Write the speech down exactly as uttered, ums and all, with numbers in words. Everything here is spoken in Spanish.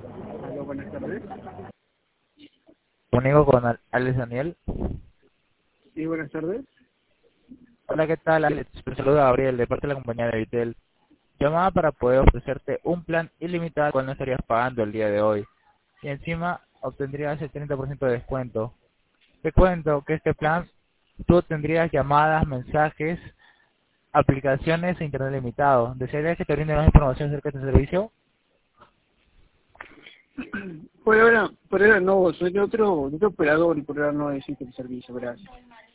Aló, buenas tardes. Comunico con Al- Alex Daniel. Sí, buenas tardes. Hola, ¿qué tal, Alex? Te saluda Gabriel, de parte de la compañía de Vitel. Llamaba para poder ofrecerte un plan ilimitado al cual no estarías pagando el día de hoy. Y encima obtendrías el treinta por ciento de descuento. Te cuento que este plan, tú tendrías llamadas, mensajes, aplicaciones e internet limitado. ¿Desearías que te brinde más información acerca de este servicio? Por ahora, por ahora no, soy de otro, de otro operador y por ahora no existe el servicio, gracias.